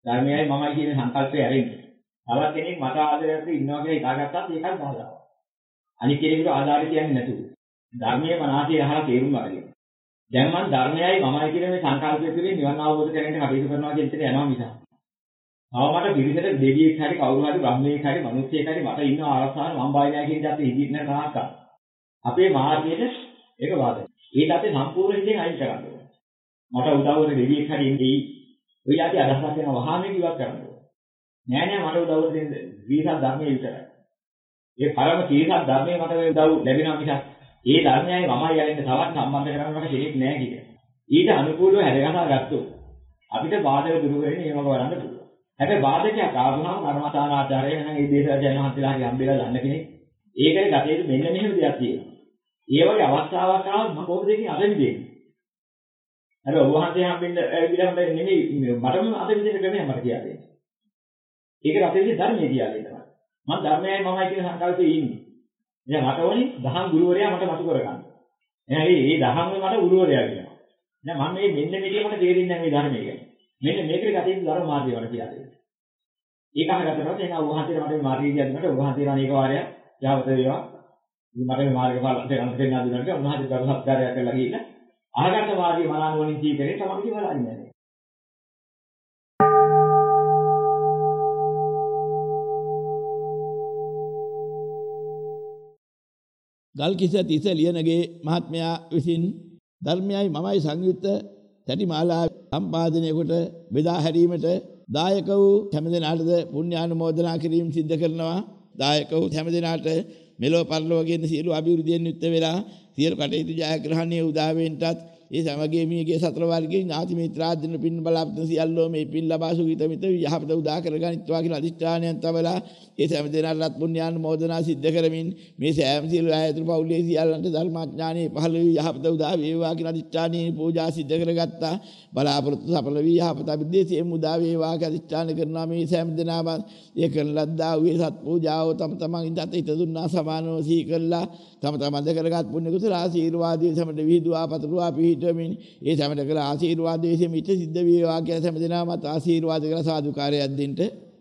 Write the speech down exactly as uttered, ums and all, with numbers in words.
ධර්මයයි මමයි කියන සංකල්පය ඇරෙන්නේ. තවත් කෙනෙක් මට ආදරයක් ඉන්නවා කියලා හිතාගත්තත් ඒකත් බාධාවක්. අනිත් කෙනෙකුට ආධාරය කියන්නේ නැතුව. ධර්මයේ මනසේ අහලා තේරුම් ගන්න. දැන් මම ධර්මයයි මමයි කියන මේ සංකල්පය තුළින් නිවන් අවබෝධ කරගන්න කටයුතු කරනවා කියන එක යනවා මිස. තව මට පිළිසෙට දෙවියෙක් හරි කවුරු හරි බ්‍රහ්මයෙක් හරි මිනිස්සෙක් හරි මට ඉන්න ආරසාව මම බය නැහැ කියන දේ හිතින් නැ තාක්ක. අපේ මාර්ගයේ ඒක වාදයි. ඒක අපි සම්පූර්ණ හිතෙන් අයින් කරන්න ඕනේ. මට උදව්වට දෙවියෙක් හරි ඉන්නේ. ඔය යටි අදහසක් වෙන වහාමේ ඉවත් කරන්න ඕනේ. නෑ නෑ මට උදව්වට දෙන්න විසක් ධර්මයේ විතරයි. ඒ පරම තීරසක් ධර්මයේ මට උදව් ලැබෙනවා මිසක් ඒ ධර්මයයි මමයි යන්නේ තවත් සම්බන්ධ කරගන්න මට කෙනෙක් නෑ කිය. ඊට අනුකූලව හැදගසා ගත්තොත් අපිට බාධක දුරු වෙන්නේ මේක වරන්න පුළුවන්. හැබැයි බාධකයක් ආවම කර්මස්ථානාචාරය වෙන ඒ දේශජන මහත්ලාගේ හම්බෙලා ගන්න කෙනෙක් ඒකේ ගතේට මෙන්න මෙහෙම දෙයක් තියෙනවා. ඒ වගේ අවස්ථාවක් ආවම මම කොහොමද දෙකින් අද විදෙන්නේ? අර ඔබ වහන්සේ හම්බෙන්න ඇවිල්ලා මට නෙමෙයි මටම අද විදෙන්න ක්‍රමයක් මට කියලා දෙන්න. ඒකට අපේ ධර්මයේ කියලා දෙන්න. මම ධර්මයයි මමයි කියන සංකල්පයේ ඉන්නේ. දැන් මට ඕනේ දහම් ගුරුවරයා මට මතු කරගන්න. එහෙනම් මේ දහම් වල මට ගුරුවරයා කියනවා. දැන් මම මේ මෙන්න මේකේ මට තේරෙන්නේ නැහැ මේ ධර්මය ගැන. මෙන්න මේකට ගතිය ධර්ම මාර්ගය වල කියලා දෙන්න. ඒක අහගත්තොත් එහෙනම් ඔබ වහන්සේට මට මේ මාර්ගය කියන්නට ඔබ වහන්සේ අනේක වාරයක් යහපත වේවා. මට මේ මාර්ගය පාලනය කරන්න දෙන්න දුන්නාට උන්වහන්සේ කරු සත්කාරයක් කරලා ගිහින් අහගත්ත මාර්ගය මනානුවණින් ජීවිතේ තමයි කියලා ඉන්නේ. ගල්කිස්ස තිස්ස ලියනගේ මහත්මයා විසින් ධර්මයයි මමයි සංයුක්ත සැටිමාලා සම්පාදනය කොට බෙදා හැරීමට දායක වූ හැම දෙනාටද පුණ්‍යානුමෝදනා කිරීම සිද්ධ කරනවා. දායක වූ හැම දෙනාට මෙලොව පරලොව කියන සියලු අභිවෘද්ධියෙන් යුක්ත වෙලා සියලු කටයුතු ජයග්‍රහණීය උදා වෙන්නටත් ඒ සමගිය මියගේ සතර වර්ගයේ ඥාති මිත්‍රාදීන පින් බලාපොරොත්තු සියල්ලෝ මේ පින් ලබා සුගිත මිත යහපත උදා කරගනිත්වා කියලා අධිෂ්ඨානයන් තවලා ඒ සෑම දෙනාටත් පුණ්‍යානුමෝදනා සිද්ධ කරමින් මේ සෑම සියලු ආයතන පවුලේ සියල්ලන්ට ධර්මාඥානෙ පහළ වී යහපත උදා වේවා කියලා අධිෂ්ඨානීය පූජා සිද්ධ කරගත්තා. බලාපොරොත්තු සඵල වී යහපත අභිදේශයෙන් උදා වේවා කියලා අධිෂ්ඨාන කරනවා. මේ සෑම දෙනාම ඒ කරන ලද්දා වූ සත් පූජාව තම තමන් ඉදත් හිත දුන්නා සමානව සී කළා. තම තමන් ද කරගත් පුණ්‍ය කුසල ආශිර්වාදයේ සමට විහිදුවා පතරුවා පිහිටමින් ඒ සමට කළ ආශිර්වාදයේ මිත්‍ය සිද්ධ වේවා කියලා හැම දෙනාම ආශිර්වාද කරලා සාදුකාරයක් දෙන්න